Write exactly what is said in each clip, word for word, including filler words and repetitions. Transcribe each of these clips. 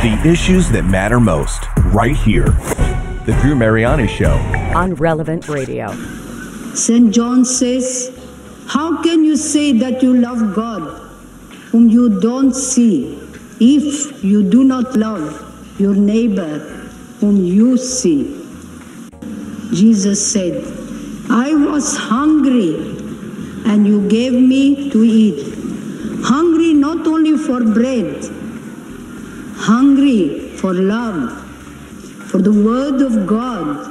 The issues that matter most, right here. The Drew Mariani Show. On Relevant Radio. Saint John says, how can you say that you love God whom you don't see if you do not love your neighbor whom you see? Jesus said, I was hungry and you gave me to eat. Hungry not only for bread, hungry for love, for the word of God,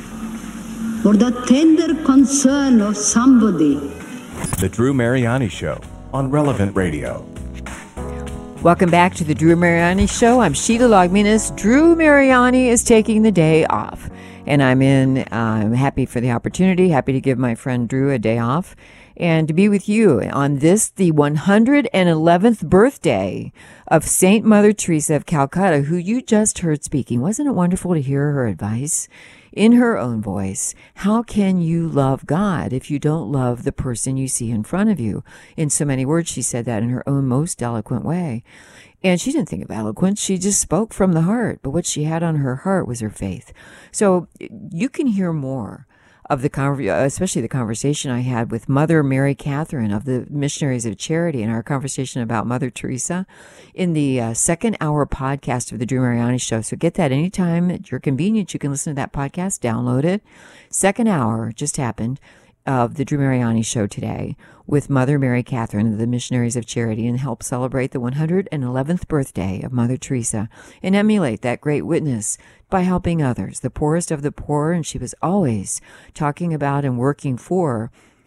for the tender concern of somebody. The Drew Mariani Show on Relevant Radio. Welcome back to the Drew Mariani Show. I'm Sheila Logminas. Drew Mariani is taking the day off. And I'm in, uh, I'm happy for the opportunity, happy to give my friend Drew a day off and to be with you on this, the one hundred eleventh birthday of Saint Mother Teresa of Calcutta, who you just heard speaking. Wasn't it wonderful to hear her advice in her own voice? How can you love God if you don't love the person you see in front of you? In so many words, she said that in her own most eloquent way. And she didn't think of eloquence. She just spoke from the heart. But what she had on her heart was her faith. So you can hear more of the, con- especially the conversation I had with Mother Mary Catherine of the Missionaries of Charity and our conversation about Mother Teresa in the uh, second hour podcast of the Drew Mariani Show. So get that anytime at your convenience. You can listen to that podcast, download it. Second hour just happened of the Drew Mariani Show today with Mother Mary Catherine of the Missionaries of Charity and help celebrate the one hundred eleventh birthday of Mother Teresa and emulate that great witness by helping others, the poorest of the poor. And she was always talking about and working for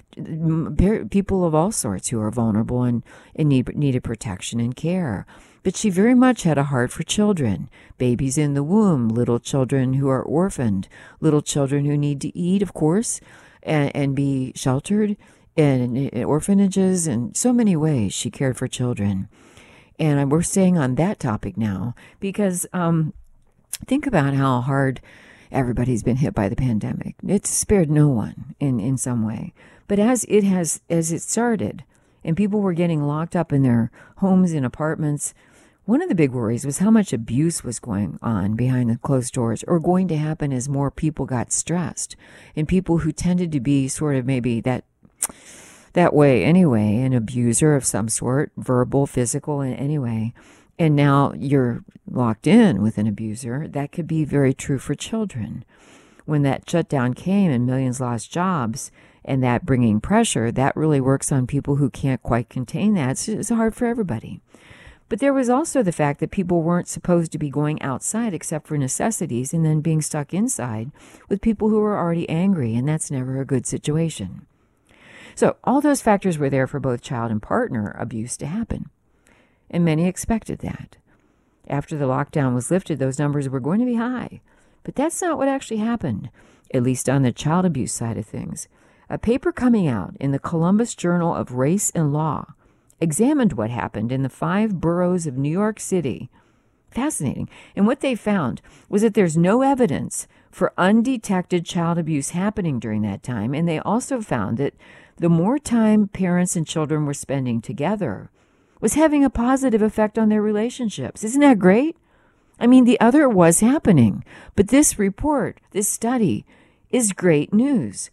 people of all sorts who are vulnerable and, and need, needed protection and care. But she very much had a heart for children, babies in the womb, little children who are orphaned, little children who need to eat, of course, and, and be sheltered in, in orphanages. And so many ways she cared for children. And we're staying on that topic now because um, think about how hard everybody's been hit by the pandemic. It's spared no one in, in some way. But as it has, as it started and people were getting locked up in their homes and apartments, one of the big worries was how much abuse was going on behind the closed doors or going to happen as more people got stressed. And people who tended to be sort of maybe that that way anyway, an abuser of some sort, verbal, physical, in any way. And now you're locked in with an abuser. That could be very true for children. When that shutdown came and millions lost jobs and that bringing pressure, that really works on people who can't quite contain that. It's, it's hard for everybody. But there was also the fact that people weren't supposed to be going outside except for necessities and then being stuck inside with people who were already angry, and that's never a good situation. So all those factors were there for both child and partner abuse to happen, and many expected that. After the lockdown was lifted, those numbers were going to be high, but that's not what actually happened, at least on the child abuse side of things. A paper coming out in the Columbus Journal of Race and Law examined what happened in the five boroughs of New York City. Fascinating. And what they found was that there's no evidence for undetected child abuse happening during that time. And they also found that the more time parents and children were spending together was having a positive effect on their relationships. Isn't that great? I mean, the other was happening. But this report, this study, is great news.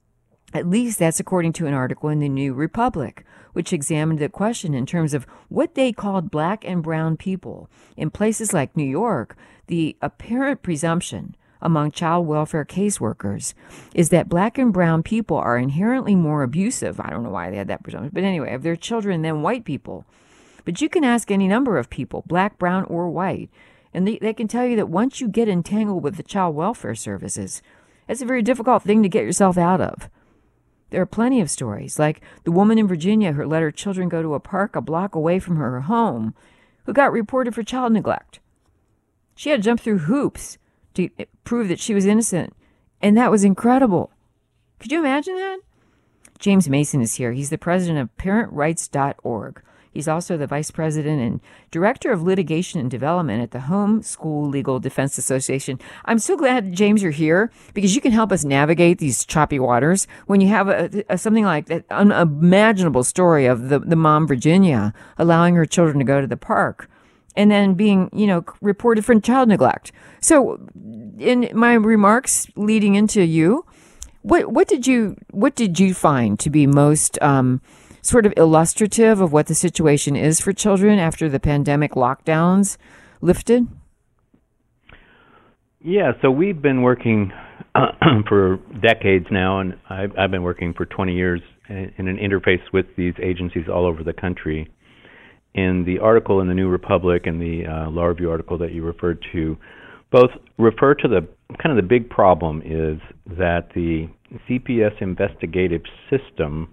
At least that's according to an article in the New Republic, which examined the question in terms of what they called black and brown people. In places like New York, the apparent presumption among child welfare caseworkers is that black and brown people are inherently more abusive. I don't know why they had that presumption, but anyway, of their children than white people. But you can ask any number of people, black, brown, or white, and they, they can tell you that once you get entangled with the child welfare services, it's a very difficult thing to get yourself out of. There are plenty of stories, like the woman in Virginia who let her children go to a park a block away from her home, who got reported for child neglect. She had to jump through hoops to prove that she was innocent, and that was incredible. Could you imagine that? James Mason is here. He's the president of parent rights dot org. He's also the vice president and director of litigation and development at the Home School Legal Defense Association. I'm so glad, James, you're here because you can help us navigate these choppy waters when you have a, a, something like that unimaginable story of the, the mom, Virginia, allowing her children to go to the park and then being, you know, reported for child neglect. So in my remarks leading into you, what what did you what did you find to be most um, sort of illustrative of what the situation is for children after the pandemic lockdowns lifted? Yeah, so we've been working uh, for decades now, and I've, I've been working for twenty years in, in an interface with these agencies all over the country. In the article in the New Republic and the uh, Law Review article that you referred to, both refer to the kind of the big problem is that the C P S investigative system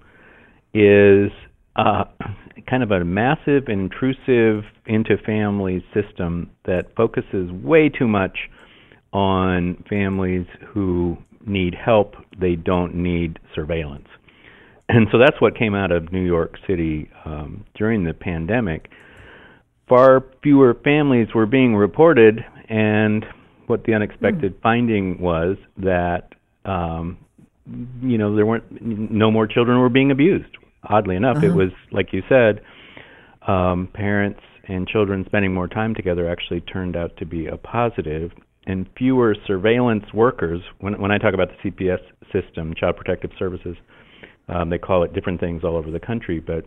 is uh, kind of a massive, intrusive into families system that focuses way too much on families who need help. They don't need surveillance. And so that's what came out of New York City um, during the pandemic. Far fewer families were being reported, and what the unexpected mm. finding was that, um, you know, there weren't, no more children were being abused. Oddly enough, uh-huh. it was, like you said, um, parents and children spending more time together actually turned out to be a positive, and fewer surveillance workers. When, when I talk about the C P S system, Child Protective Services, Um, they call it different things all over the country, but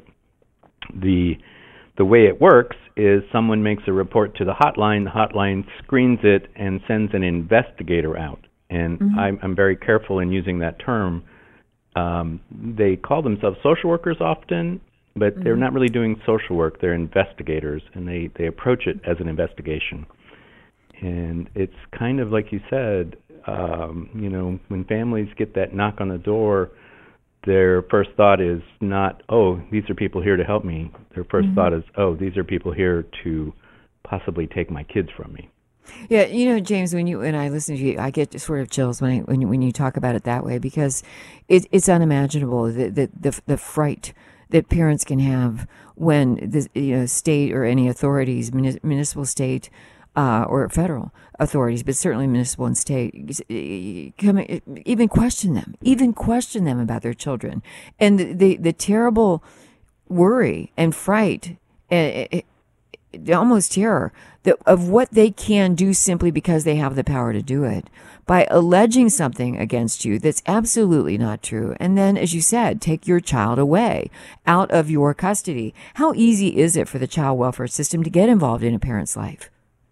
the the way it works is someone makes a report to the hotline, the hotline screens it and sends an investigator out. And mm-hmm. I'm, I'm very careful in using that term. Um, they call themselves social workers often, but mm-hmm. they're not really doing social work. They're investigators, and they, they approach it as an investigation. And it's kind of like you said, um, you know, when families get that knock on the door, their first thought is not, oh, these are people here to help me. Their first mm-hmm. thought is, oh, these are people here to possibly take my kids from me. Yeah, you know, James, when you when I listen to you, I get sort of chills when I, when you, when you talk about it that way, because it, it's unimaginable the, the the the fright that parents can have when the you know, state or any authorities, municipal, state, uh, or federal authorities, but certainly municipal and state, come, even question them, even question them about their children, and the the, the terrible worry and fright, uh, almost terror, that, of what they can do simply because they have the power to do it, by alleging something against you that's absolutely not true, and then, as you said, take your child away, out of your custody. How easy is it for the child welfare system to get involved in a parent's life?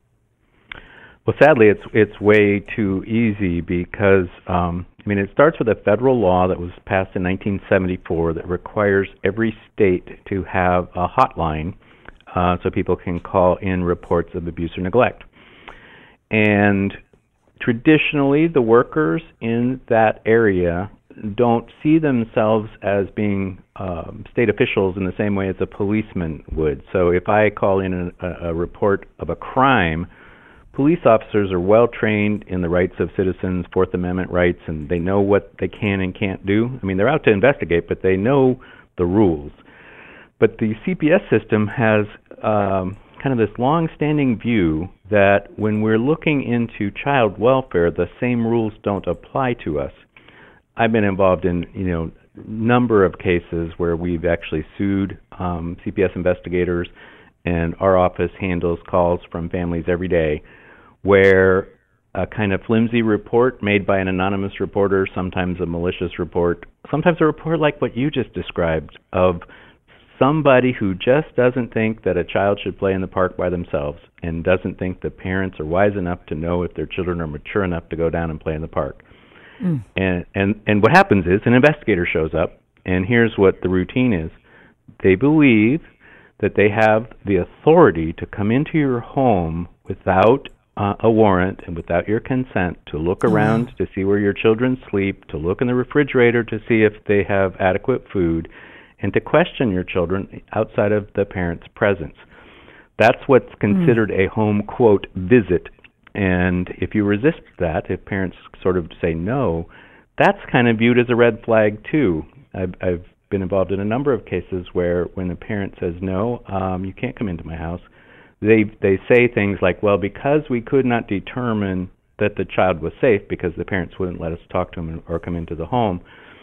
Well, sadly, it's it's way too easy because, um, I mean, it starts with a federal law that was passed in nineteen seventy-four that requires every state to have a hotline uh, so people can call in reports of abuse or neglect. And traditionally, the workers in that area don't see themselves as being um, state officials in the same way as a policeman would. So if I call in a, a report of a crime, police officers are well trained in the rights of citizens, Fourth Amendment rights, and they know what they can and can't do. I mean, they're out to investigate, but they know the rules. But the C P S system has um, kind of this long-standing view that when we're looking into child welfare, the same rules don't apply to us. I've been involved in, you know, number of cases where we've actually sued um, C P S investigators, and our office handles calls from families every day where a kind of flimsy report made by an anonymous reporter, sometimes a malicious report, sometimes a report like what you just described of somebody who just doesn't think that a child should play in the park by themselves and doesn't think the parents are wise enough to know if their children are mature enough to go down and play in the park. Mm. And, and, and what happens is an investigator shows up, and here's what the routine is. They believe that they have the authority to come into your home without uh, a warrant and without your consent, to look around mm-hmm. to see where your children sleep, to look in the refrigerator to see if they have adequate food, and to question your children outside of the parent's presence. That's what's considered mm. a home, quote, visit. And if you resist that, if parents sort of say no, that's kind of viewed as a red flag too. I've, I've been involved in a number of cases where when a parent says no, um, you can't come into my house, they they say things like, well, because we could not determine that the child was safe because the parents wouldn't let us talk to him or come into the home,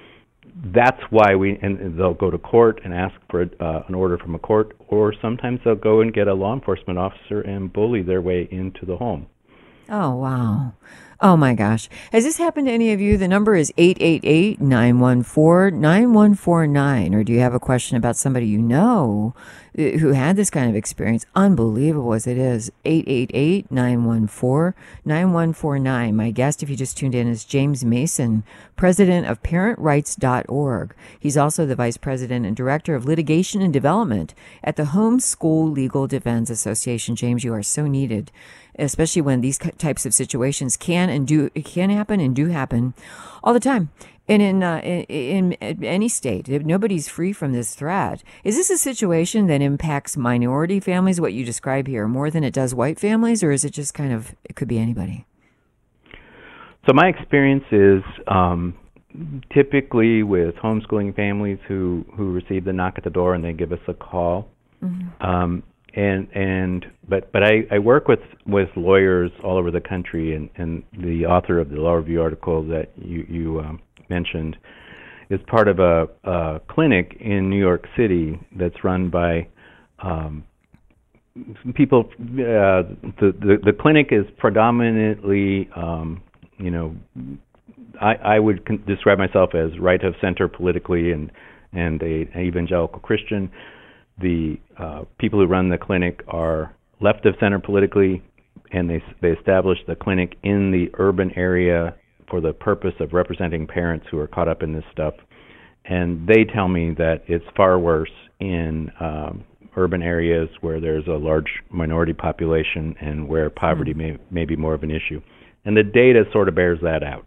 that's why we, and they'll go to court and ask for uh, an order from a court, or sometimes they'll go and get a law enforcement officer and bully their way into the home. Oh, wow. Oh, my gosh. Has this happened to any of you? The number is eight eight eight, nine one four, nine one four nine. Or do you have a question about somebody you know who had this kind of experience? Unbelievable as it is. eight eight eight, nine one four, nine one four nine. My guest, if you just tuned in, is James Mason, president of parent rights dot org. He's also the vice president and director of litigation and development at the Homeschool Legal Defense Association. James, you are so needed, especially when these types of situations can and do can happen and do happen all the time. And in, uh, in in any state, nobody's free from this threat. Is this a situation that impacts minority families, what you describe here, more than it does white families, or is it just kind of, it could be anybody? So my experience is um, typically with homeschooling families who, who receive the knock at the door and they give us a call. Mm-hmm. Um, and and but but I, I work with, with lawyers all over the country, and, and the author of the Law Review article that you you um, mentioned is part of a, a clinic in New York City that's run by um, people. Uh, the, the the clinic is predominantly, um, you know, I, I would con- describe myself as right of center politically, and and a, an evangelical Christian. The uh, people who run the clinic are left of center politically, and they they established the clinic in the urban area for the purpose of representing parents who are caught up in this stuff. And they tell me that it's far worse in um, urban areas where there's a large minority population and where poverty mm. may, may be more of an issue. And the data sort of bears that out.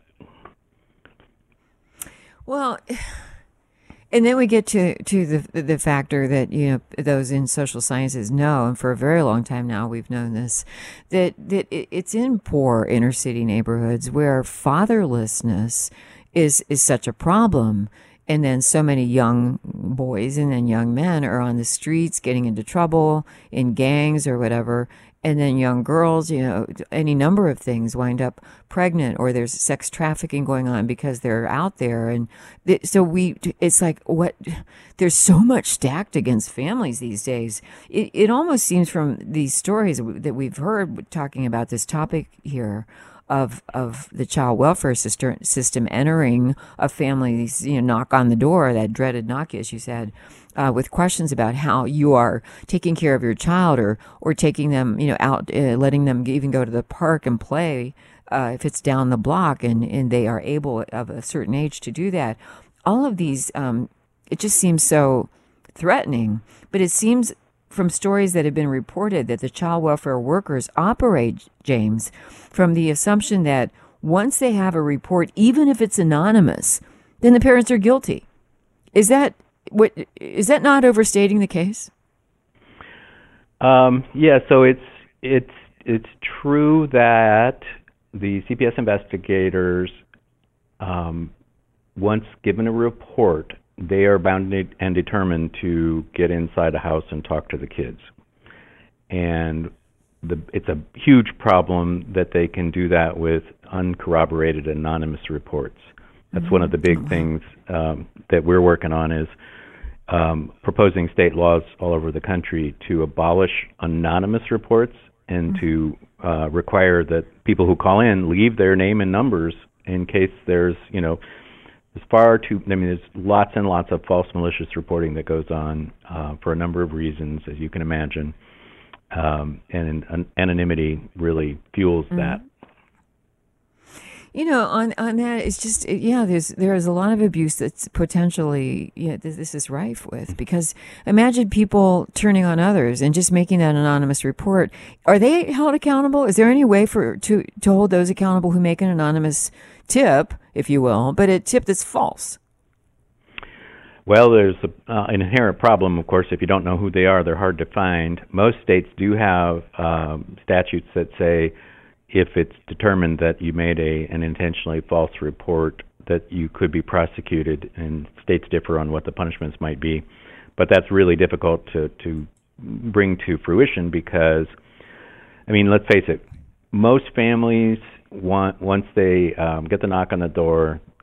Well, and then we get to, to the the factor that, you know, those in social sciences know, and for a very long time now we've known this, that, that it's in poor inner city neighborhoods where fatherlessness is, is such a problem. And then so many young boys and then young men are on the streets getting into trouble in gangs or whatever. And then young girls, you know, any number of things, wind up pregnant, or there's sex trafficking going on because they're out there. And th- so we, it's like, what, there's so much stacked against families these days. It, it almost seems from these stories that we've heard talking about this topic here of of the child welfare system, system entering a family's, you know, knock on the door, that dreaded knock, as you said, uh, with questions about how you are taking care of your child, or or taking them, you know, out, uh, letting them even go to the park and play uh, if it's down the block, and, and they are able of a certain age to do that. All of these, um, it just seems so threatening, but it seems from stories that have been reported that the child welfare workers operate, James, from the assumption that once they have a report, even if it's anonymous, then the parents are guilty. Is that what? Is that not overstating the case? Um, yeah. So it's it's it's true that the C P S investigators, um, once given a report, they are bound and determined to get inside a house and talk to the kids. And the, it's a huge problem that they can do that with uncorroborated anonymous reports. That's mm-hmm. one of the big things um, that we're working on, is um, proposing state laws all over the country to abolish anonymous reports and mm-hmm. to uh, require that people who call in leave their name and numbers in case there's, you know, There's far too, I mean, there's lots and lots of false malicious reporting that goes on uh, for a number of reasons, as you can imagine. Um, and an, anonymity really fuels mm-hmm. that. You know, on, on that, it's just, yeah, there's there's a lot of abuse that's potentially, yeah, you know, this, this is rife with. Because imagine people turning on others and just making that anonymous report. Are they held accountable? Is there any way for to, to hold those accountable who make an anonymous tip, if you will, but a tip that's false? Well, there's a, uh, an inherent problem, of course. If you don't know who they are, they're hard to find. Most states do have um, statutes that say if it's determined that you made a an intentionally false report, that you could be prosecuted, and states differ on what the punishments might be. But that's really difficult to, to bring to fruition because, I mean, let's face it, most families want, once they um, get the knock on the door,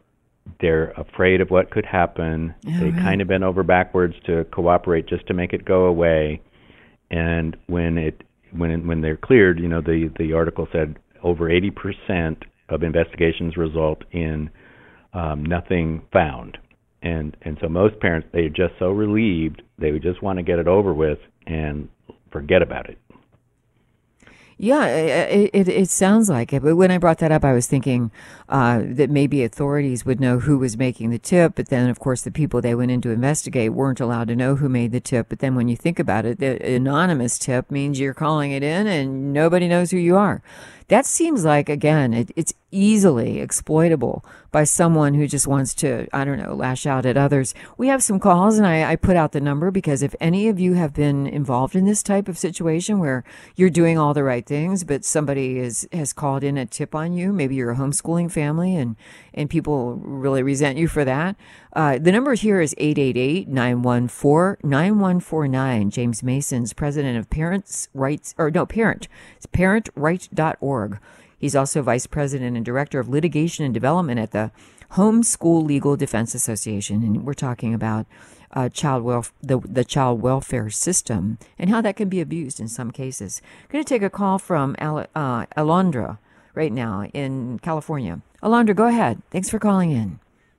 they're afraid of what could happen. Oh, they right. kind of bend over backwards to cooperate just to make it go away. And when it when it, when they're cleared, you know, the the article said over eighty percent of investigations result in um, nothing found. And and so most parents, they're just so relieved, they would just want to get it over with and forget about it. Yeah, it, it it sounds like it. But when I brought that up, I was thinking uh, that maybe authorities would know who was making the tip. But then, of course, the people they went in to investigate weren't allowed to know who made the tip. But then when you think about it, the anonymous tip means you're calling it in and nobody knows who you are. That seems like, again, it, it's easily exploitable by someone who just wants to, I don't know, lash out at others. We have some calls, and I, I put out the number because if any of you have been involved in this type of situation where you're doing all the right things, but somebody is, has called in a tip on you, maybe you're a homeschooling family and, and people really resent you for that, uh, the number here is eight eight eight, nine one four, nine one four nine. James Mason's president of Parents' Rights, or no, Parent, it's parent right dot org. He's also vice president and director of litigation and development at the Homeschool Legal Defense Association. And we're talking about uh, child welf- the, the child welfare system and how that can be abused in some cases. I'm going to take a call from Al- uh, Alondra right now in California. Alondra, go ahead. Thanks for calling in.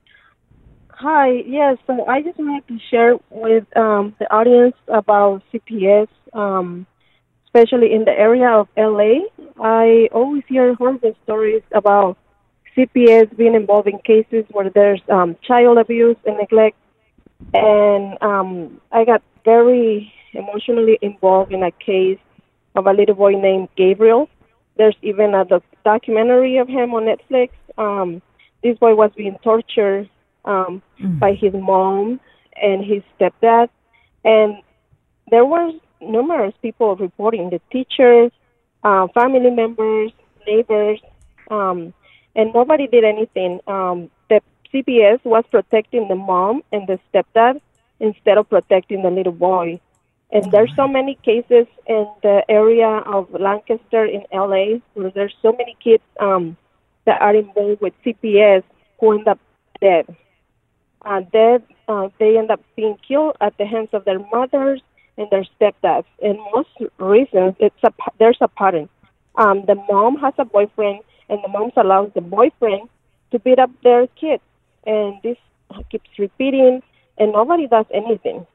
Hi, yes, so I just wanted to share with um, the audience about C P S, um, especially in the area of L A. I always hear horrible stories about C P S being involved in cases where there's um, child abuse and neglect, and um, I got very emotionally involved in a case of a little boy named Gabriel. There's even a doc- documentary of him on Netflix. Um, this boy was being tortured Um, mm. by his mom and his stepdad, and there were numerous people reporting, the teachers, uh, family members, neighbors, um, and nobody did anything. Um, the C P S was protecting the mom and the stepdad instead of protecting the little boy. And there's so many cases in the area of Lancaster in L A where there's so many kids um, that are involved with C P S who end up dead. Uh, dead, uh, they end up being killed at the hands of their mothers and their stepdads. In most reasons, it's a, there's a pattern. Um, the mom has a boyfriend, and the mom allows the boyfriend to beat up their kids. And this keeps repeating, and nobody does anything.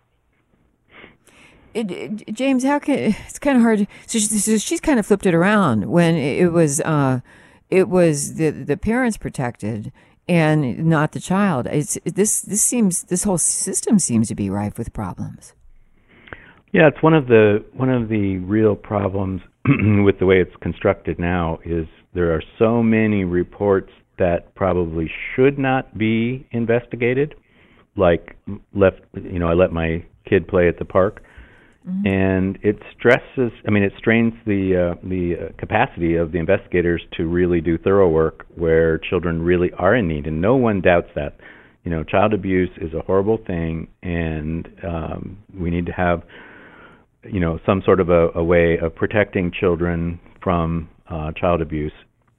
It, it, James, how can it's kind of hard. So, she, so she's kind of flipped it around when it was uh, it was the the parents protected and not the child. It's this. This seems. This whole system seems to be rife with problems. Yeah, it's one of the one of the real problems with the way it's constructed now is there are so many reports that probably should not be investigated. Like left, you know, I let my kid play at the park, mm-hmm. and it stresses. I mean, it strains the uh, the uh, capacity of the investigators to really do thorough work where children really are in need, and no one doubts that. You know, child abuse is a horrible thing, and um, we need to have, you know, some sort of a, a way of protecting children from uh, child abuse.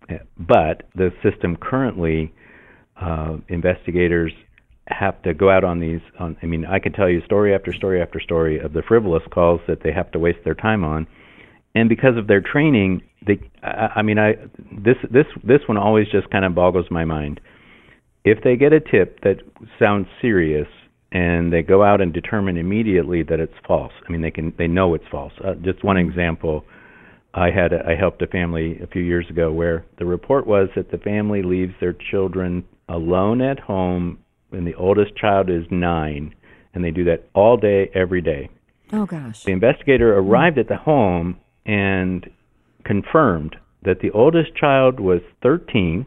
But the system currently, uh, investigators have to go out on these. On, I mean, I could tell you story after story after story of the frivolous calls that they have to waste their time on, and because of their training, they. I, I mean, I this this this one always just kind of boggles my mind. If they get a tip that sounds serious and they go out and determine immediately that it's false, I mean, they can they know it's false. Uh, just one example. I had a, I helped a family a few years ago where the report was that the family leaves their children alone at home when the oldest child is nine, and they do that all day, every day. Oh, gosh. The investigator arrived at the home and confirmed that the oldest child was thirteen,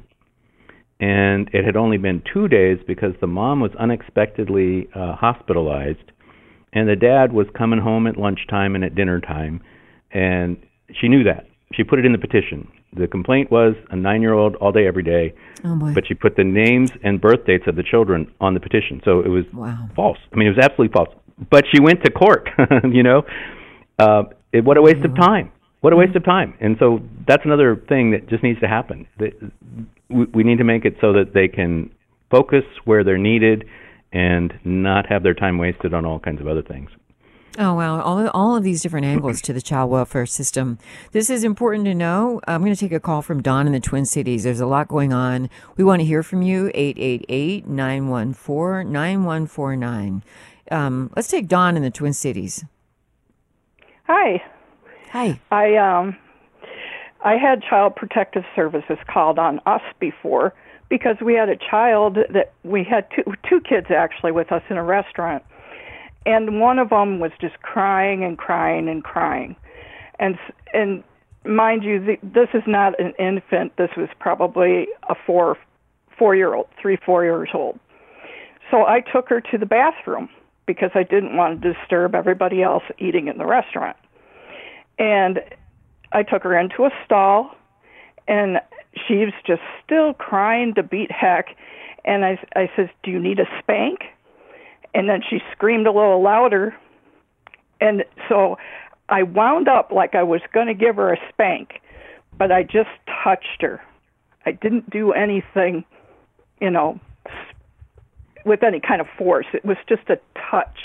and it had only been two days because the mom was unexpectedly uh, hospitalized, and the dad was coming home at lunchtime and at dinner time, and she knew that. She put it in the petition. The complaint was a nine-year-old all day, every day, oh boy. But she put the names and birth dates of the children on the petition. So it was wow. false. I mean, it was absolutely false. But she went to court, you know. Uh, it, what a waste of time. What a waste of time. And so that's another thing that just needs to happen. We, we need to make it so that they can focus where they're needed and not have their time wasted on all kinds of other things. Oh, wow. All of, all of these different angles to the child welfare system. This is important to know. I'm going to take a call from Don in the Twin Cities. There's a lot going on. We want to hear from you. eight eight eight, nine one four, nine one four nine. Um, let's take Don in the Twin Cities. Hi. Hi. I um I had Child Protective Services called on us before because we had a child that we had two two kids actually with us in a restaurant. And one of them was just crying and crying and crying. And and mind you, the, this is not an infant. This was probably a four, four-year-old, three, four years old. So I took her to the bathroom because I didn't want to disturb everybody else eating in the restaurant. And I took her into a stall, and she was just still crying to beat heck. And I, I says, do you need a spank? And then she screamed a little louder. And so I wound up like I was going to give her a spank, but I just touched her. I didn't do anything, you know, with any kind of force. It was just a touch.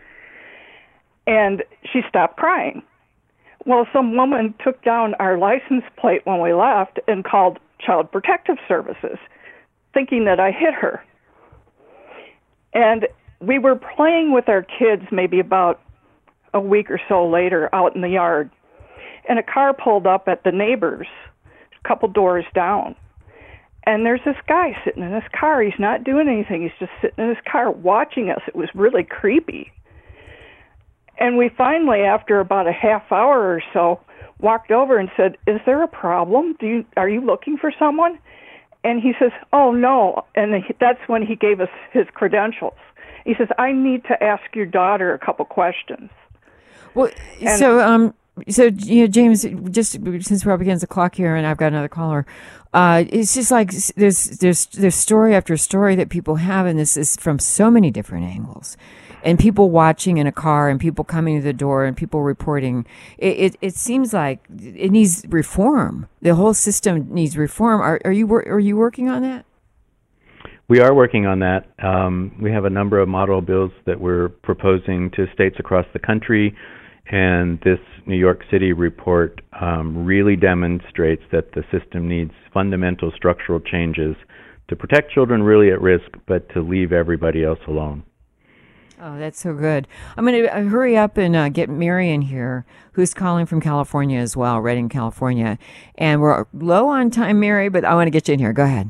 And she stopped crying. Well, some woman took down our license plate when we left and called Child Protective Services, thinking that I hit her. And we were playing with our kids maybe about a week or so later out in the yard, and a car pulled up at the neighbor's, a couple doors down. And there's this guy sitting in his car. He's not doing anything. He's just sitting in his car watching us. It was really creepy. And we finally, after about a half hour or so, walked over and said, is there a problem? Do you, are you looking for someone? And he says, oh, no. And that's when he gave us his credentials. He says, I need to ask your daughter a couple questions. Well, and so, um, so you know, James, just since we're up against the clock here, and I've got another caller, uh, it's just like there's there's there's story after story that people have, and this is from so many different angles, and people watching in a car, and people coming to the door, and people reporting. It it, it seems like it needs reform. The whole system needs reform. Are are you are you working on that? We are working on that. Um, we have a number of model bills that we're proposing to states across the country, and this New York City report um, really demonstrates that the system needs fundamental structural changes to protect children really at risk, but to leave everybody else alone. Oh, that's so good. I'm going to hurry up and uh, get Marion here, who's calling from California as well, Redding, California. And we're low on time, Mary, but I want to get you in here. Go ahead.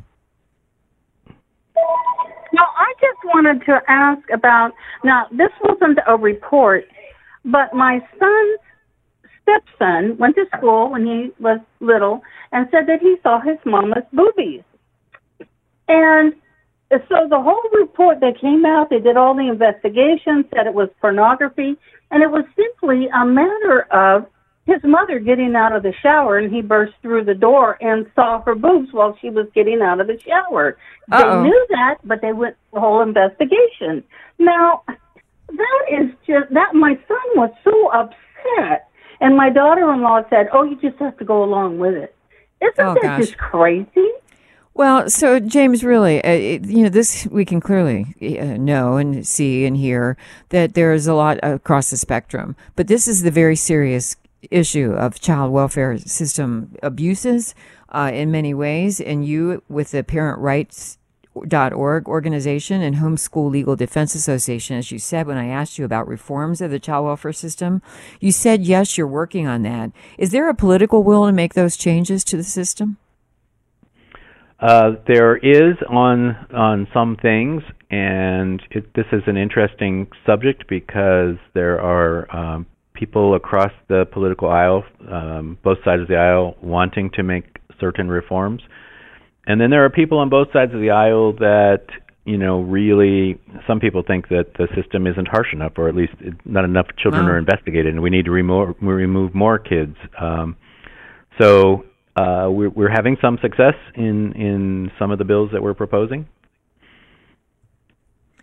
No, I just wanted to ask about, now, this wasn't a report, but my son's stepson went to school when he was little and said that he saw his mama's boobies. And so the whole report that came out, they did all the investigations, said it was pornography, and it was simply a matter of his mother getting out of the shower, and he burst through the door and saw her boobs while she was getting out of the shower. Uh-oh. They knew that, but they went the whole investigation. Now, that is just, that my son was so upset, and my daughter-in-law said, oh, you just have to go along with it. Isn't Oh, that gosh. just crazy? Well, so James, really, uh, it, you know, this we can clearly uh, know and see and hear that there is a lot across the spectrum. But this is the very serious issue of child welfare system abuses uh, in many ways. And you, with the parent rights dot org organization and Homeschool Legal Defense Association, as you said when I asked you about reforms of the child welfare system, you said, yes, you're working on that. Is there a political will to make those changes to the system? Uh, there is on on some things, and it, this is an interesting subject because there are um, people across the political aisle, um, both sides of the aisle, wanting to make certain reforms. And then there are people on both sides of the aisle that, you know, really, some people think that the system isn't harsh enough, or at least not enough children Wow. are investigated, and we need to remo- remove more kids. Um, so uh, we're, we're having some success in, in some of the bills that we're proposing.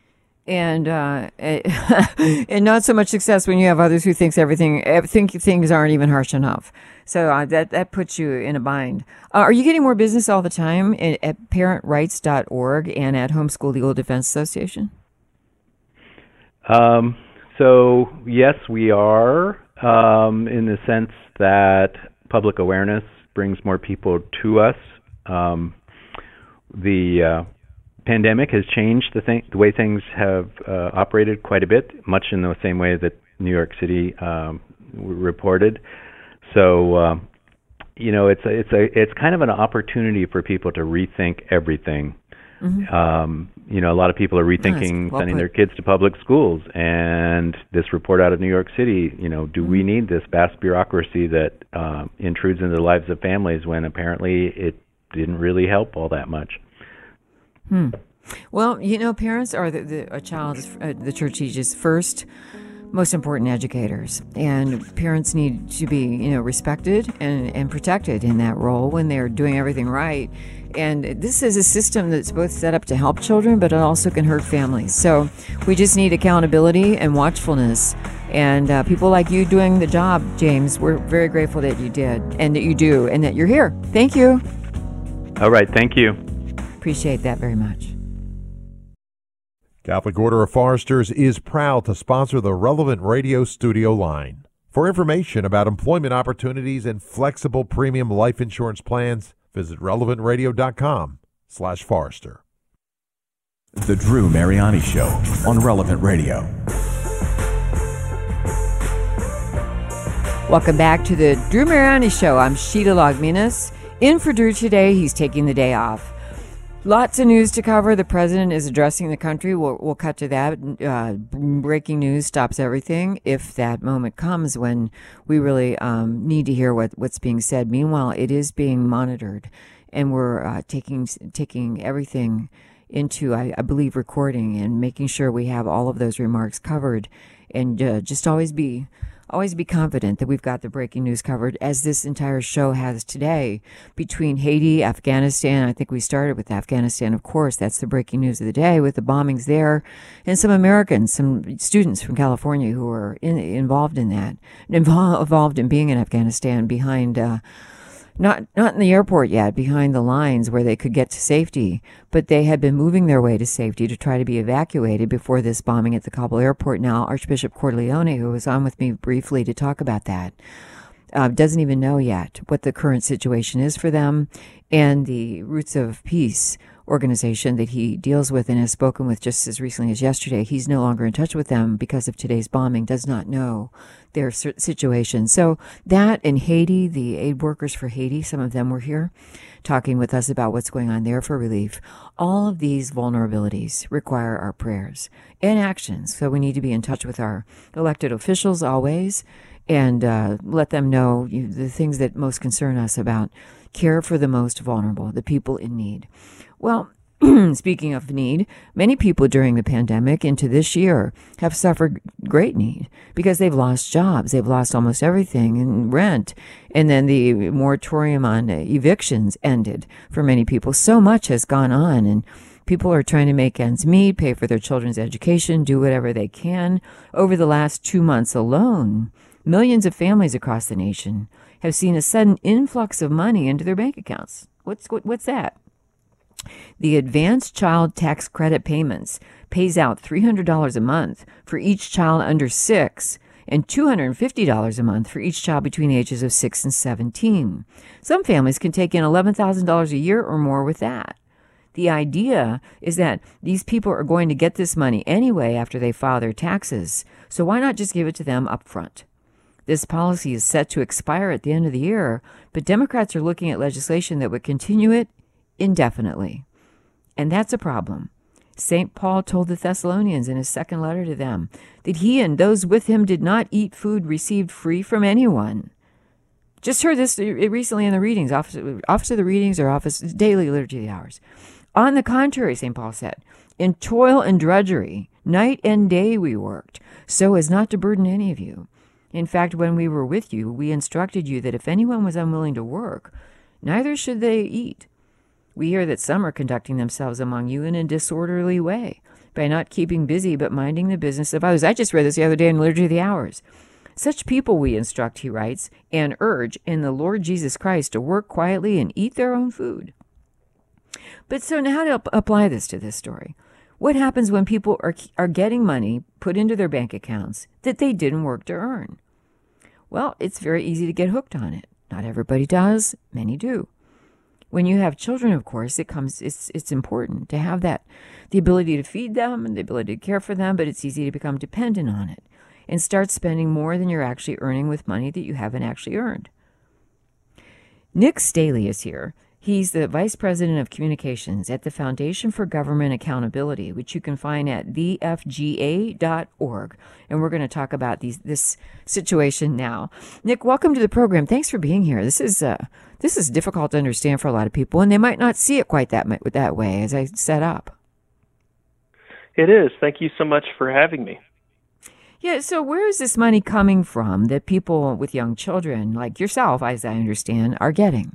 and uh, and not so much success when you have others who thinks everything think things aren't even harsh enough. So uh, that that puts you in a bind. Uh, are you getting more business all the time at, at parent rights dot org and at Homeschool Legal Defense Association? Um, so yes, we are, um, in the sense that public awareness brings more people to us. Um, the uh, pandemic has changed the, thing, the way things have uh, operated quite a bit, much in the same way that New York City um, reported. So, uh, you know, it's a, it's a it's kind of an opportunity for people to rethink everything. Mm-hmm. Um, you know, a lot of people are rethinking nice. well sending put. their kids to public schools, and this report out of New York City, you know, do mm-hmm. we need this vast bureaucracy that uh, intrudes into the lives of families when apparently it didn't really help all that much? Hmm. Well, you know, parents are the, the a child's uh, the church teaches first most important educators, and parents need to be, you know, respected and, and protected in that role when they're doing everything right. And this is a system that's both set up to help children, but it also can hurt families. So we just need accountability and watchfulness. And uh, people like you doing the job, James, we're very grateful that you did and that you do and that you're here. Thank you. All right. Thank you. Appreciate that very much. Catholic Order of Foresters is proud to sponsor the Relevant Radio studio line. For information about employment opportunities and flexible premium life insurance plans, visit relevant radio dot com slash Forrester. The Drew Mariani Show on Relevant Radio. Welcome back to the Drew Mariani Show. I'm Sheila Logminas. In for Drew today, he's taking the day off. Lots of news to cover. The president is addressing the country. We'll, we'll cut to that. Uh, breaking news stops everything if that moment comes when we really um, need to hear what, what's being said. Meanwhile, it is being monitored, and we're uh, taking taking everything into, I, I believe, recording and making sure we have all of those remarks covered. And uh, just always be Always be confident that we've got the breaking news covered, as this entire show has today, between Haiti, Afghanistan. I think we started with Afghanistan, of course. That's the breaking news of the day, with the bombings there, and some Americans, some students from California who are in, involved in that, involved in being in Afghanistan behind, uh, not not in the airport yet, behind the lines where they could get to safety, but they had been moving their way to safety to try to be evacuated before this bombing at the Kabul airport. Now, Archbishop Cordileone, who was on with me briefly to talk about that, uh, doesn't even know yet what the current situation is for them, and the Roots of Peace organization that he deals with and has spoken with just as recently as yesterday, he's no longer in touch with them because of today's bombing, does not know their situation. So that in Haiti, the aid workers for Haiti, some of them were here talking with us about what's going on there for relief. All of these vulnerabilities require our prayers and actions. So we need to be in touch with our elected officials always, and uh, let them know you, the things that most concern us about care for the most vulnerable, the people in need. Well, speaking of need, many people during the pandemic into this year have suffered great need because they've lost jobs. They've lost almost everything in rent. And then the moratorium on evictions ended for many people. So much has gone on, and people are trying to make ends meet, pay for their children's education, do whatever they can. Over the last two months alone, millions of families across the nation have seen a sudden influx of money into their bank accounts. What's what's that? The Advanced Child Tax Credit Payments pays out three hundred dollars a month for each child under six and two hundred fifty dollars a month for each child between the ages of six and seventeen. Some families can take in eleven thousand dollars a year or more with that. The idea is that these people are going to get this money anyway after they file their taxes, so why not just give it to them up front? This policy is set to expire at the end of the year, but Democrats are looking at legislation that would continue it indefinitely. And that's a problem. Saint Paul told the Thessalonians in his second letter to them that he and those with him did not eat food received free from anyone. Just heard this recently in the readings, Office, office of the Readings or Office Daily Liturgy of the Hours. On the contrary, Saint Paul said, in toil and drudgery, night and day we worked, so as not to burden any of you. In fact, when we were with you, we instructed you that if anyone was unwilling to work, neither should they eat. We hear that some are conducting themselves among you in a disorderly way, by not keeping busy but minding the business of others. I just read this the other day in Liturgy of the Hours. Such people we instruct, he writes, and urge in the Lord Jesus Christ to work quietly and eat their own food. But so now how to ap- apply this to this story? What happens when people are are getting money put into their bank accounts that they didn't work to earn? Well, it's very easy to get hooked on it. Not everybody does. Many do. When you have children, of course, it comes. It's it's important to have that, the ability to feed them and the ability to care for them. But it's easy to become dependent on it and start spending more than you're actually earning with money that you haven't actually earned. Nick Staley is here. He's the Vice President of Communications at the Foundation for Government Accountability, which you can find at the f g a dot org. And we're going to talk about these, this situation now. Nick, welcome to the program. Thanks for being here. This is uh, this is difficult to understand for a lot of people, and they might not see it quite that that way as I set up. It is. Thank you so much for having me. Yeah, so where is this money coming from that people with young children, like yourself, as I understand, are getting?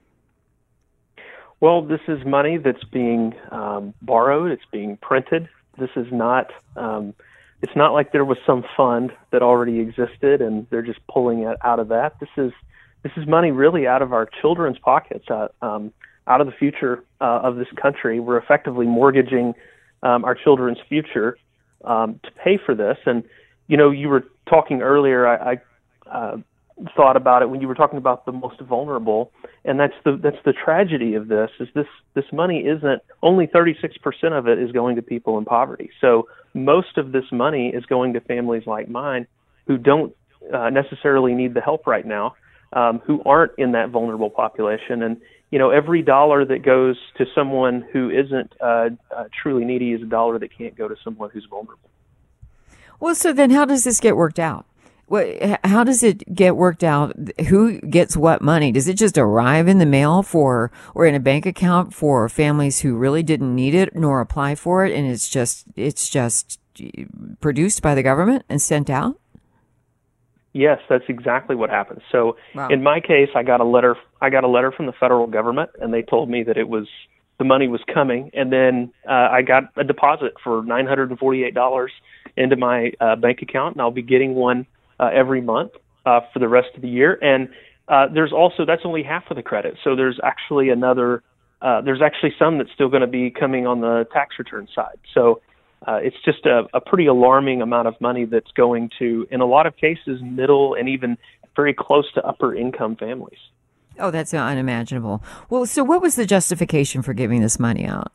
Well, this is money that's being um, borrowed. It's being printed. This is not. Um, it's not like there was some fund that already existed and they're just pulling it out of that. This is this is money really out of our children's pockets, uh, um, out of the future uh, of this country. We're effectively mortgaging um, our children's future um, to pay for this. And you know, you were talking earlier. I. I uh, thought about it when you were talking about the most vulnerable, and that's the that's the tragedy of this is this this money isn't only thirty-six percent of it is going to people in poverty. So most of this money is going to families like mine who don't uh, necessarily need the help right now, um, who aren't in that vulnerable population. And you know, every dollar that goes to someone who isn't uh, uh, truly needy is a dollar that can't go to someone who's vulnerable. Well, so then how does this get worked out? What, how does it get worked out? Who gets what money? Does it just arrive in the mail for, or in a bank account for families who really didn't need it nor apply for it, and it's just it's just produced by the government and sent out? Yes, that's exactly what happens. So wow. In my case, I got a letter. I got a letter from the federal government, and they told me that it was the money was coming, and then uh, I got a deposit for nine hundred and forty-eight dollars into my uh, bank account, and I'll be getting one Uh, every month uh, for the rest of the year. And uh, there's also, that's only half of the credit. So there's actually another, uh, there's actually some that's still going to be coming on the tax return side. So uh, it's just a, a pretty alarming amount of money that's going to, in a lot of cases, middle and even very close to upper income families. Oh, that's unimaginable. Well, so what was the justification for giving this money out?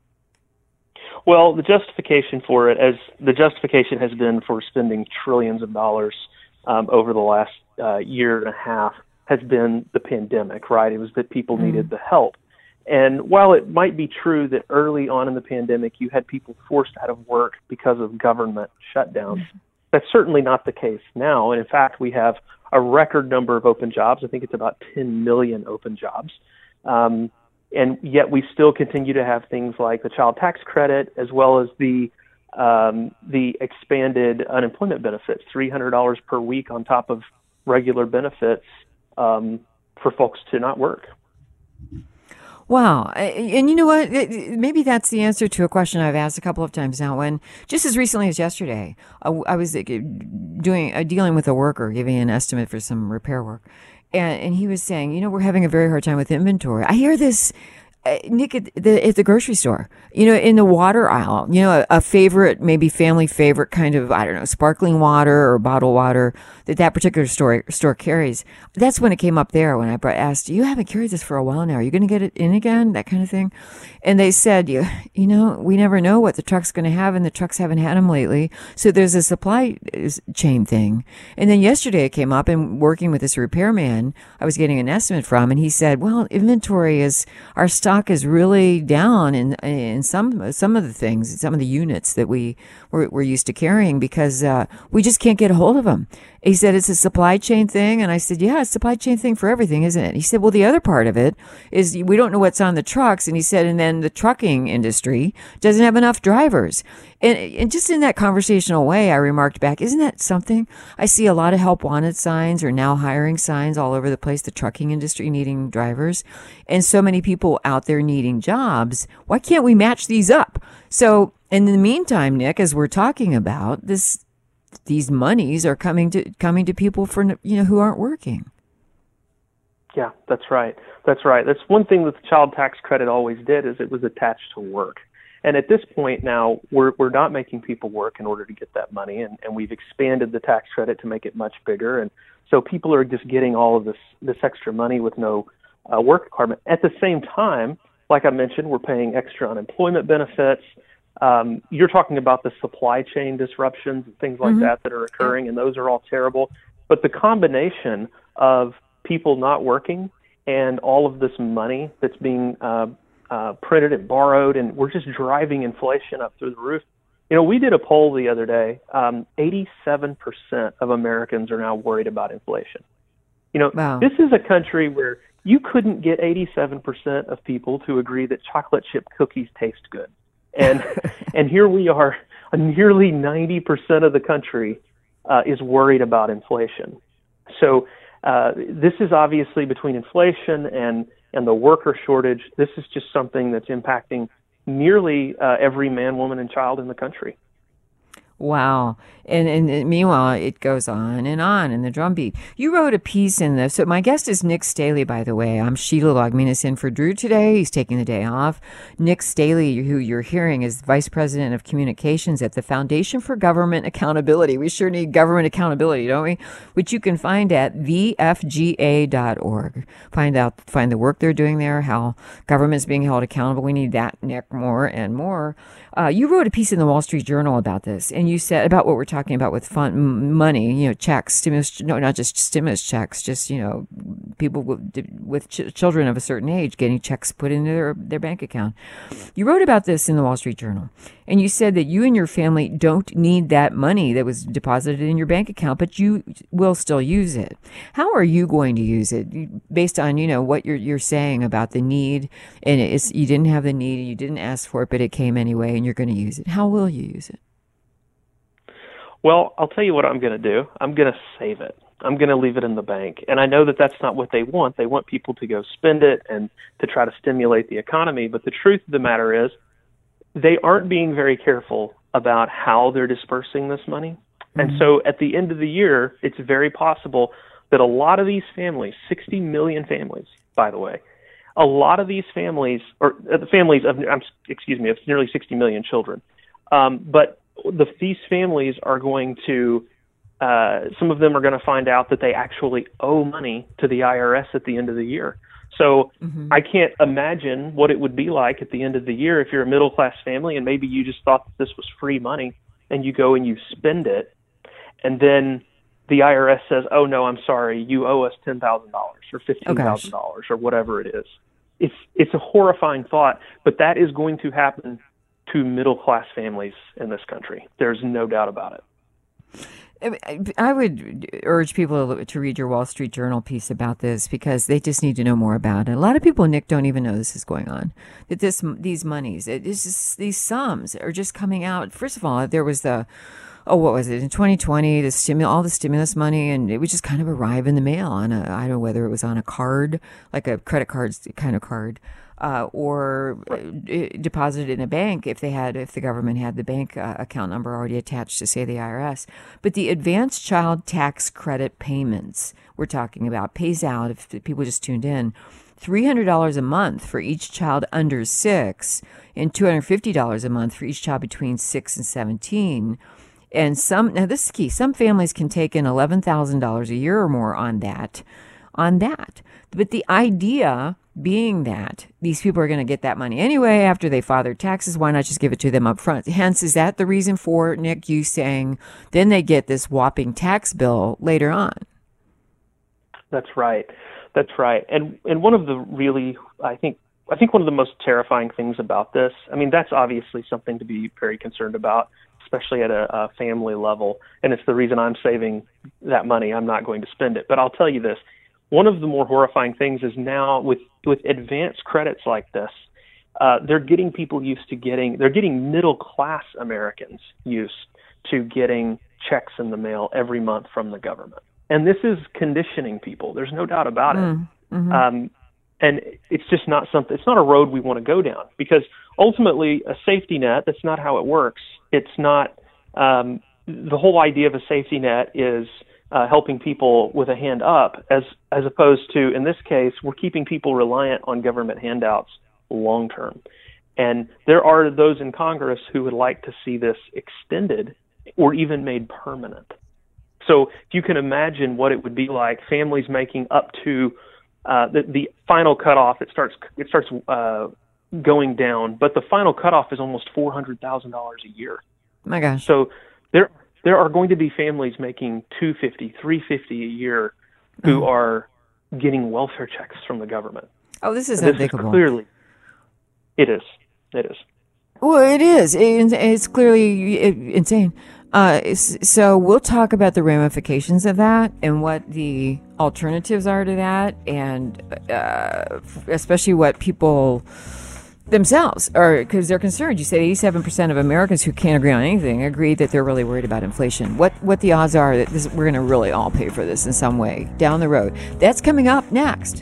Well, the justification for it, as the justification has been for spending trillions of dollars um, over the last uh, year and a half, has been the pandemic, right? It was that people mm. needed the help. And while it might be true that early on in the pandemic you had people forced out of work because of government shutdowns, mm. that's certainly not the case now. And in fact, we have a record number of open jobs. I think it's about ten million open jobs. Um, And yet we still continue to have things like the child tax credit, as well as the um, the expanded unemployment benefits, three hundred dollars per week on top of regular benefits um, for folks to not work. Wow. And you know what? Maybe that's the answer to a question I've asked a couple of times now. When just as recently as yesterday, I was doing uh, dealing with a worker, giving an estimate for some repair work. And, and he was saying, you know, we're having a very hard time with inventory. I hear this, uh, Nick, at the, at the grocery store, you know, in the water aisle, you know, a, a favorite, maybe family favorite kind of, I don't know, sparkling water or bottled water that that particular store store carries. That's when it came up there when I asked, you haven't carried this for a while now. Are you going to get it in again? That kind of thing. And they said, you, you know, we never know what the truck's going to have, and the trucks haven't had them lately. So there's a supply chain thing. And then yesterday it came up, and working with this repairman I was getting an estimate from, and he said, well, inventory is, our stock is really down in in some some of the things, some of the units that we we're, we're used to carrying, because uh, we just can't get a hold of them. He said, it's a supply chain thing. And I said, yeah, it's a supply chain thing for everything, isn't it? He said, well, the other part of it is we don't know what's on the trucks. And he said, and then the trucking industry doesn't have enough drivers. And, and just in that conversational way, I remarked back, isn't that something? I see a lot of help wanted signs or now hiring signs all over the place, the trucking industry needing drivers, and so many people out there needing jobs. Why can't we match these up? So in the meantime, Nick, as we're talking about this, these monies are coming to coming to people for, you know, who aren't working. Yeah, that's right. That's right. That's one thing that the child tax credit always did, is it was attached to work. And at this point now, we're we're not making people work in order to get that money, and, and we've expanded the tax credit to make it much bigger. And so people are just getting all of this this extra money with no uh, work requirement. At the same time, like I mentioned, we're paying extra unemployment benefits. Um, you're talking about the supply chain disruptions and things like mm-hmm. that that are occurring, and those are all terrible. But the combination of people not working and all of this money that's being uh, uh, printed and borrowed, and we're just driving inflation up through the roof. You know, we did a poll the other day. Um, eighty-seven percent of Americans are now worried about inflation. You know, wow. This is a country where you couldn't get eighty-seven percent of people to agree that chocolate chip cookies taste good. And and here we are, nearly ninety percent of the country uh, is worried about inflation. So uh, this is obviously, between inflation and, and the worker shortage, this is just something that's impacting nearly uh, every man, woman, and child in the country. Wow. And, and meanwhile, it goes on and on in the drumbeat. You wrote a piece in this. So my guest is Nick Staley, by the way. I'm Sheila Logminas in for Drew today. He's taking the day off. Nick Staley, who you're hearing, is Vice President of Communications at the Foundation for Government Accountability. We sure need government accountability, don't we? Which you can find at v f g a dot org. Find out, find the work they're doing there, how government's being held accountable. We need that, Nick, more and more. Uh, you wrote a piece in the Wall Street Journal about this, and you said about what we're talking about with fund money, you know, checks, stimulus, no, not just stimulus checks, just, you know, people with, with ch- children of a certain age getting checks put into their, their bank account. You wrote about this in the Wall Street Journal, and you said that you and your family don't need that money that was deposited in your bank account, but you will still use it. How are you going to use it based on, you know, what you're you're saying about the need, and it's, you didn't have the need, you didn't ask for it, but it came anyway, and you're going to use it. How will you use it? Well, I'll tell you what I'm going to do. I'm going to save it. I'm going to leave it in the bank. And I know that that's not what they want. They want people to go spend it and to try to stimulate the economy. But the truth of the matter is, they aren't being very careful about how they're dispersing this money. Mm-hmm. And so at the end of the year, it's very possible that a lot of these families, sixty million families, by the way, a lot of these families, or uh, the families of, um, excuse me, of nearly sixty million children, um, but the, these families are going to, uh, some of them are going to find out that they actually owe money to the I R S at the end of the year. So mm-hmm. I can't imagine what it would be like at the end of the year if you're a middle-class family and maybe you just thought that this was free money and you go and you spend it, and then the I R S says, oh, no, I'm sorry, you owe us ten thousand dollars or fifteen thousand dollars oh, or whatever it is. It's, it's a horrifying thought, but that is going to happen to middle-class families in this country. There's no doubt about it. I would urge people to read your Wall Street Journal piece about this, because they just need to know more about it. A lot of people, Nick, don't even know this is going on. That this, these monies, it is just, these sums are just coming out. First of all, there was the, oh, what was it in twenty twenty? The stimul, all the stimulus money, and it would just kind of arrive in the mail on a, I don't know whether it was on a card, like a credit card kind of card. Uh, or uh, deposited in a bank if they had, if the government had the bank uh, account number already attached to, say, the I R S. But the advanced child tax credit payments we're talking about pays out, if people just tuned in, three hundred dollars a month for each child under six and two hundred fifty dollars a month for each child between six and seventeen. And some, now this is key, some families can take in eleven thousand dollars a year or more on that, on that. But the idea being that these people are going to get that money anyway after they file their taxes, why not just give it to them up front? Hence, is that the reason for, Nick, you saying then they get this whopping tax bill later on? That's right. That's right. And and one of the really, I think, I think one of the most terrifying things about this, I mean, that's obviously something to be very concerned about. especially at a, a family level. And it's the reason I'm saving that money. I'm not going to spend it. But I'll tell you this. One of the more horrifying things is now with, with advanced credits like this, uh, they're getting people used to getting, they're getting middle-class Americans used to getting checks in the mail every month from the government. And this is conditioning people. There's no doubt about it. Mm-hmm. Um, and it's just not something, it's not a road we want to go down, because ultimately a safety net, that's not how it works. It's not, um, the whole idea of a safety net is uh, helping people with a hand up, as, as opposed to, in this case, we're keeping people reliant on government handouts long term. And there are those in Congress who would like to see this extended or even made permanent. So if you can imagine what it would be like, families making up to uh, the, the final cutoff, it starts it starts uh, going down, but the final cutoff is almost four hundred thousand dollars a year. My gosh! So there there are going to be families making two hundred fifty thousand dollars, three hundred fifty thousand dollars a year who oh. are getting welfare checks from the government. Oh, this is this unthinkable. Is clearly, it is. It is. Well, it is. It's clearly insane. Uh, so we'll talk about the ramifications of that and what the alternatives are to that, and uh, especially what people themselves are, because they're concerned. You said eighty-seven percent of Americans who can't agree on anything agree that they're really worried about inflation. What what the odds are that this, we're going to really all pay for this in some way down the road? That's coming up next.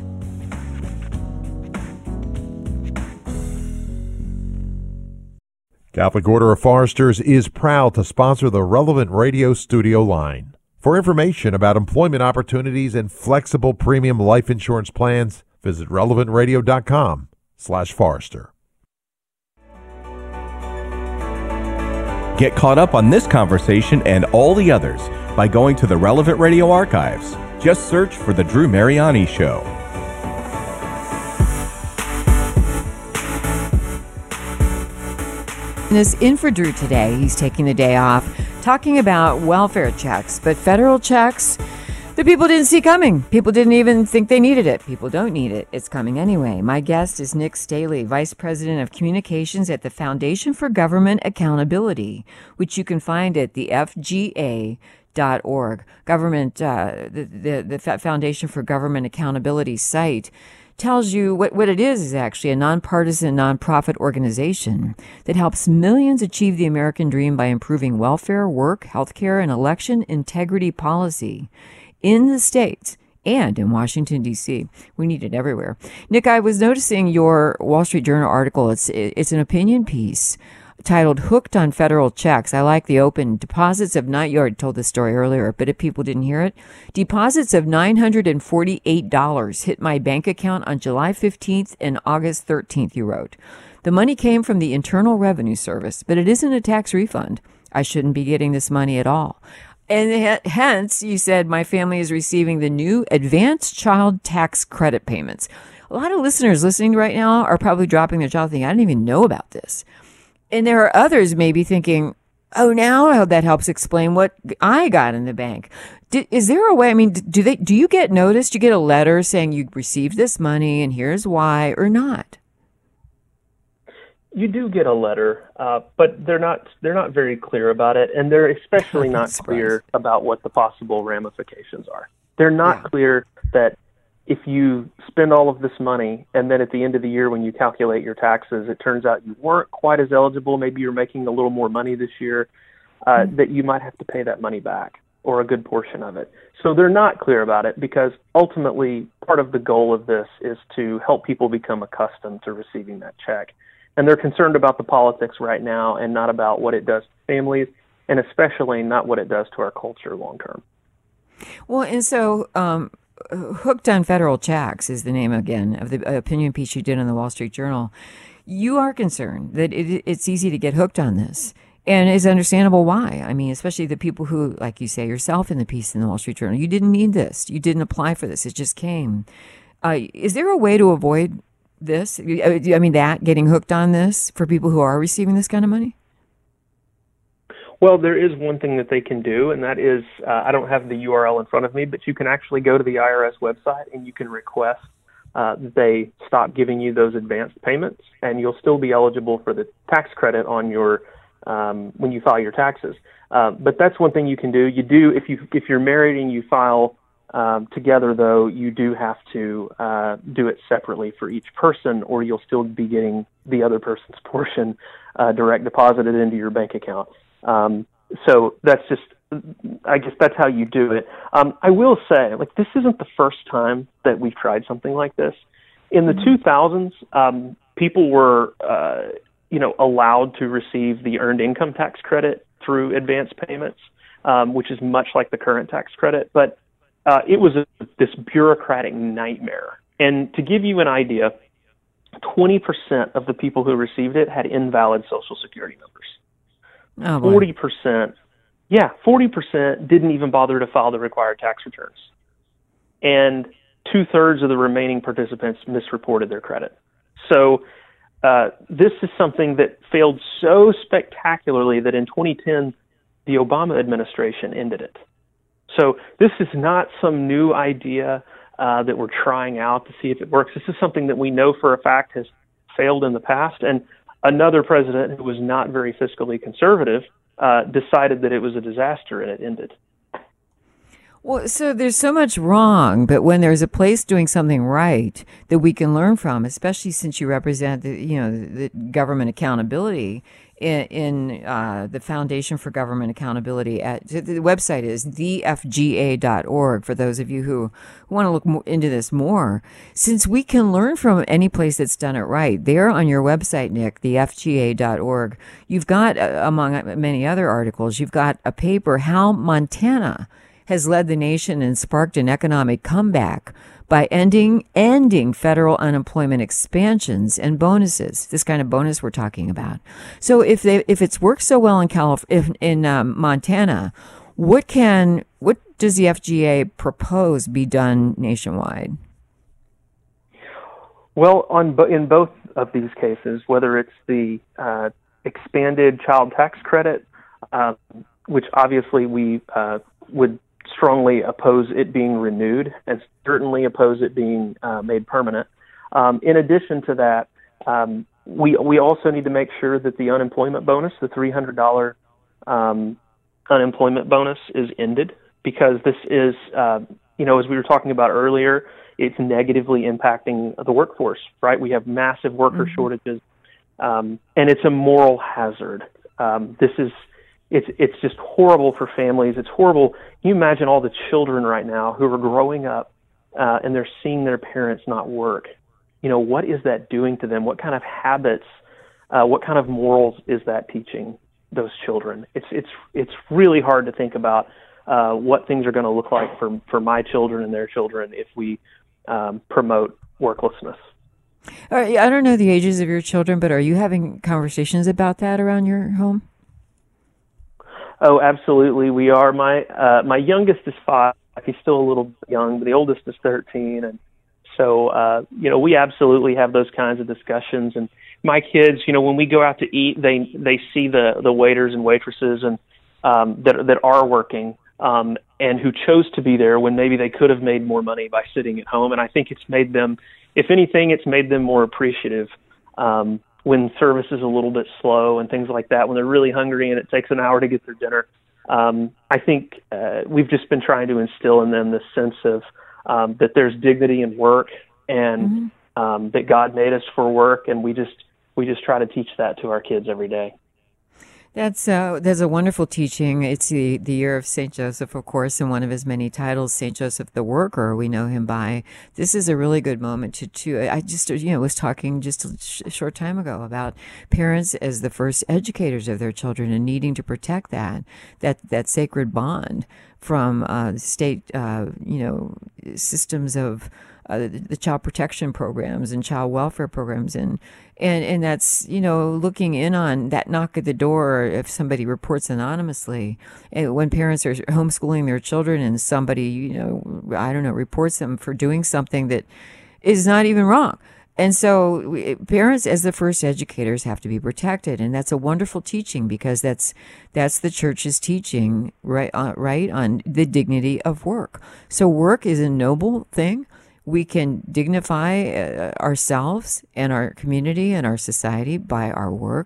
Catholic Order of Foresters is proud to sponsor the Relevant Radio Studio line. For information about employment opportunities and flexible premium life insurance plans, visit relevant radio dot com slash Forester. Get caught up on this conversation and all the others by going to the Relevant Radio archives. Just search for The Drew Mariani Show. Is in for Drew today. He's taking the day off, talking about welfare checks, but federal checks that people didn't see coming. People didn't even think they needed it. People don't need it. It's coming anyway. My guest is Nick Staley, Vice President of Communications at the Foundation for Government Accountability, which you can find at the F G A dot org. Government, uh, the, the, the Foundation for Government Accountability site tells you what, what it is is actually a nonpartisan nonprofit organization that helps millions achieve the American dream by improving welfare, work, healthcare, and election integrity policy in the states and in Washington, D C. We need it everywhere. Nick, I was noticing your Wall Street Journal article. It's it's an opinion piece titled Hooked on Federal Checks. I like the open. Deposits of nine, you already told this story earlier, but if people didn't hear it, deposits of nine hundred forty-eight dollars hit my bank account on July fifteenth and August thirteenth, you wrote. The money came from the Internal Revenue Service, but it isn't a tax refund. I shouldn't be getting this money at all. And hence, you said, my family is receiving the new advanced child tax credit payments. A lot of listeners listening right now are probably dropping their jaw thinking, I didn't even know about this. And there are others maybe thinking, oh, now that helps explain what I got in the bank. Did, is there a way, I mean, do they? Do you get noticed? Do you get a letter saying you received this money and here's why, or not? You do get a letter, uh, but they're not they're not very clear about it, and they're especially not clear about what the possible ramifications are. They're not yeah. clear that if you spend all of this money and then at the end of the year when you calculate your taxes, it turns out you weren't quite as eligible, maybe you're making a little more money this year, uh, mm-hmm. that you might have to pay that money back or a good portion of it. So they're not clear about it because ultimately part of the goal of this is to help people become accustomed to receiving that check. And they're concerned about the politics right now and not about what it does to families, and especially not what it does to our culture long term. Well, and so um, Hooked on Federal Checks is the name, again, of the opinion piece you did in the Wall Street Journal. You are concerned that it, it's easy to get hooked on this. And it's understandable why. I mean, especially the people who, like you say yourself in the piece in the Wall Street Journal, you didn't need this. You didn't apply for this. It just came. Uh, is there a way to avoid this? I mean, that, getting hooked on this for people who are receiving this kind of money? Well, there is one thing that they can do, and that is, uh, I don't have the U R L in front of me, but you can actually go to the I R S website and you can request uh, that they stop giving you those advanced payments, and you'll still be eligible for the tax credit on your um, when you file your taxes. Uh, but that's one thing you can do. You do if you if you're married and you file um, together, though, you do have to uh, do it separately for each person, or you'll still be getting the other person's portion uh, direct deposited into your bank account. Um, so that's just, I guess that's how you do it. Um, I will say, like, this isn't the first time that we've tried something like this. In the mm-hmm. two thousands, um, people were, uh, you know, allowed to receive the earned income tax credit through advance payments, um, which is much like the current tax credit. But uh, it was a, this bureaucratic nightmare. And to give you an idea, twenty percent of the people who received it had invalid Social Security numbers. Oh, boy. forty percent, yeah, forty percent didn't even bother to file the required tax returns. And two-thirds of the remaining participants misreported their credit. So uh, this is something that failed so spectacularly that in twenty ten, the Obama administration ended it. So this is not some new idea uh, that we're trying out to see if it works. This is something that we know for a fact has failed in the past. And another president who was not very fiscally conservative uh, decided that it was a disaster, and it ended. Well, so there's so much wrong, but when there's a place doing something right that we can learn from, especially since you represent the, you know, the, the government accountability in, in uh, the Foundation for Government Accountability. At the website is the f g a dot org for those of you who want to look more into this more. Since we can learn from any place that's done it right, there on your website, Nick, the f g a dot org, you've got, uh, among many other articles, you've got a paper, How Montana has led the nation and sparked an economic comeback by ending ending federal unemployment expansions and bonuses. This kind of bonus we're talking about. So if they if it's worked so well in Calif- if, in um, Montana, what can what does the F G A propose be done nationwide? Well, on bo- in both of these cases, whether it's the uh, expanded child tax credit, uh, which obviously we uh, would strongly oppose it being renewed, and certainly oppose it being uh, made permanent. Um, in addition to that, um, we we also need to make sure that the unemployment bonus, the three hundred dollars um, unemployment bonus, is ended, because this is, uh, you know, as we were talking about earlier, it's negatively impacting the workforce, right? We have massive worker mm-hmm. shortages, um, and it's a moral hazard. Um, this is It's it's just horrible for families. It's horrible. Can you imagine all the children right now who are growing up uh, and they're seeing their parents not work? You know, what is that doing to them? What kind of habits, uh, what kind of morals is that teaching those children? It's it's it's really hard to think about uh, what things are going to look like for for my children and their children if we um, promote worklessness. All right, I don't know the ages of your children, but are you having conversations about that around your home? Oh, absolutely. We are. My uh, my youngest is five. He's still a little young, but the oldest is thirteen. And so, uh, you know, we absolutely have those kinds of discussions. And my kids, you know, when we go out to eat, they they see the, the waiters and waitresses and um, that that are working um, and who chose to be there when maybe they could have made more money by sitting at home. And I think it's made them, if anything, it's made them more appreciative. Um, when service is a little bit slow and things like that, when they're really hungry and it takes an hour to get their dinner. Um, I think uh, we've just been trying to instill in them this sense of um, that there's dignity in work, and mm-hmm. um, that God made us for work, and we just we just try to teach that to our kids every day. That's uh, that's a wonderful teaching. It's the, the year of Saint Joseph, of course, and one of his many titles, Saint Joseph the Worker, we know him by. This is a really good moment to, to I just, you know, was talking just a sh- short time ago about parents as the first educators of their children and needing to protect that, that, that sacred bond from uh, state, uh, you know, systems of Uh, the child protection programs and child welfare programs, and, and and that's, you know, looking in on that knock at the door if somebody reports anonymously. And when parents are homeschooling their children and somebody, you know, I don't know, reports them for doing something that is not even wrong. And so parents as the first educators have to be protected, and that's a wonderful teaching, because that's that's the church's teaching, right on, right on the dignity of work. So work is a noble thing. We can dignify uh, ourselves and our community and our society by our work.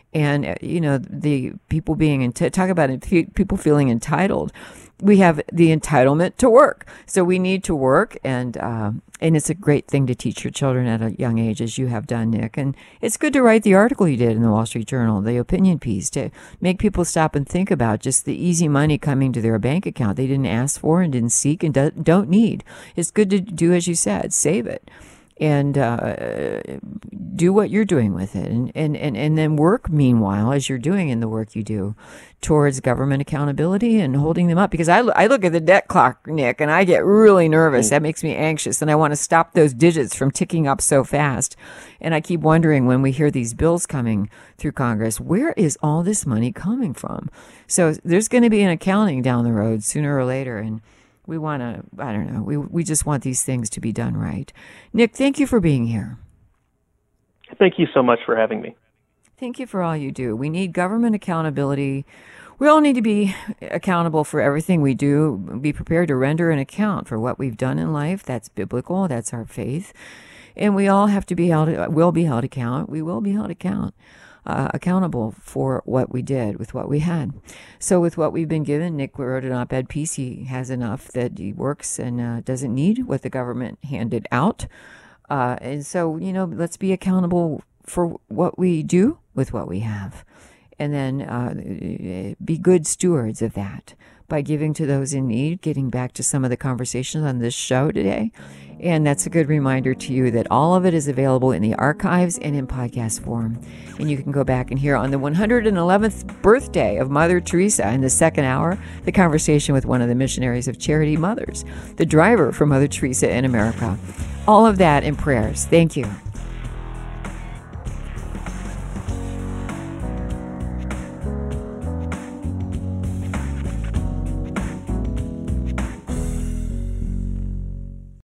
And, uh, you know, the people being, in t- talk about it, people feeling entitled. We have the entitlement to work. So we need to work, and uh, and it's a great thing to teach your children at a young age, as you have done, Nick. And it's good to write the article you did in the Wall Street Journal, the opinion piece, to make people stop and think about just the easy money coming to their bank account they didn't ask for and didn't seek and do- don't need. It's good to do, as you said, save it. And uh, do what you're doing with it. And, and, and, and then work, meanwhile, as you're doing in the work you do, towards government accountability and holding them up. Because I, I look at the debt clock, Nick, and I get really nervous. That makes me anxious. And I want to stop those digits from ticking up so fast. And I keep wondering, when we hear these bills coming through Congress, where is all this money coming from? So there's going to be an accounting down the road sooner or later. And we want to, I don't know, we we just want these things to be done right. Nick, thank you for being here. Thank you so much for having me. Thank you for all you do. We need government accountability. We all need to be accountable for everything we do, be prepared to render an account for what we've done in life. That's biblical. That's our faith. And we all have to be held, will be held account. We will be held account. Uh, accountable for what we did with what we had. So with what we've been given, Nick wrote an op-ed piece. He has enough that he works and uh, doesn't need what the government handed out. Uh, and so, you know, let's be accountable for what we do with what we have. And then uh, be good stewards of that by giving to those in need, getting back to some of the conversations on this show today. And that's a good reminder to you that all of it is available in the archives and in podcast form. And you can go back and hear on the one hundred eleventh birthday of Mother Teresa in the second hour, the conversation with one of the missionaries of Charity Mothers, the driver for Mother Teresa in America. All of that in prayers. Thank you.